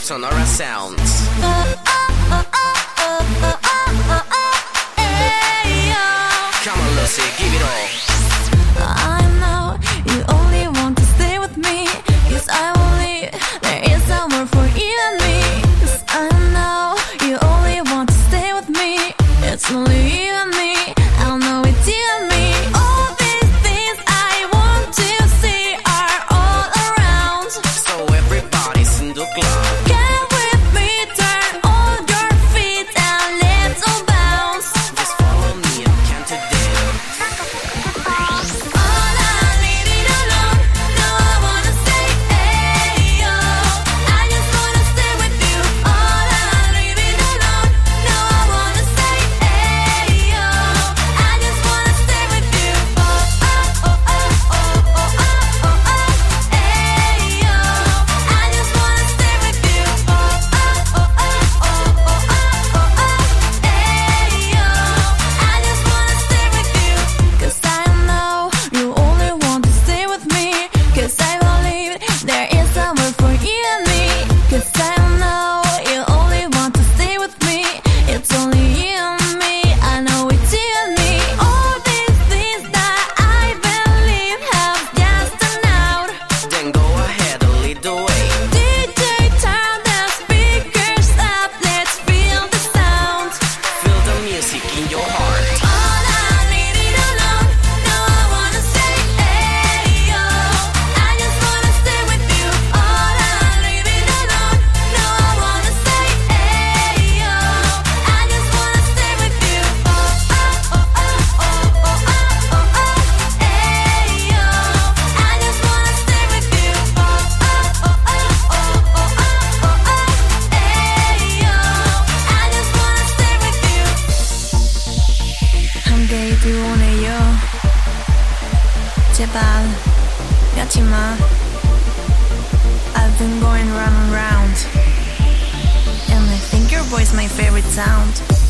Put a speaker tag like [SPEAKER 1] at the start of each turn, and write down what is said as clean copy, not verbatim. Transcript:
[SPEAKER 1] Sonora Sounds. Come on, Lucy, give it all.
[SPEAKER 2] I know you only want to stay with me, 'cause I will leave, there is somewhere for you and me. 'Cause I know you only want to stay with me, it's only you and me, I know it's you and me. All these things I want to see are all around,
[SPEAKER 1] So everybody's in the club.
[SPEAKER 2] get with me, turn on your feet and let's all bounce.
[SPEAKER 1] Just follow me and count to down.
[SPEAKER 2] All I need is alone, no I wanna stay, ayo. I just wanna stay with you. All I need is alone, no I wanna stay, ayo. I just wanna stay with you. Oh oh oh oh oh oh oh oh oh, ayo. I just wanna stay with you. Oh oh oh oh oh oh oh oh oh, ayo. I just wanna stay with you. 'Cause I know you only want to stay with me, 'cause I believe there is somewhere for you and me. 'Cause I know you only want to stay with me, it's only you and me, I know it's you and me. All these things that I believe have just turned out.
[SPEAKER 1] Then go ahead and lead the way.
[SPEAKER 2] DJ, turn the speakers up, let's feel the sound.
[SPEAKER 1] Feel the music in your heart.
[SPEAKER 2] All I need is alone, no I wanna stay, ayo. I just wanna stay with you. All I need is alone, no I wanna stay, ayo. I just wanna stay with you. Oh oh oh oh oh oh oh oh oh, ayo. I just wanna stay with you. Oh oh oh oh oh oh oh oh, ayo. I just wanna stay with you. 함께 들어오네요. 제발 가지마. I've been going round and round, and I think your voice my favorite sound.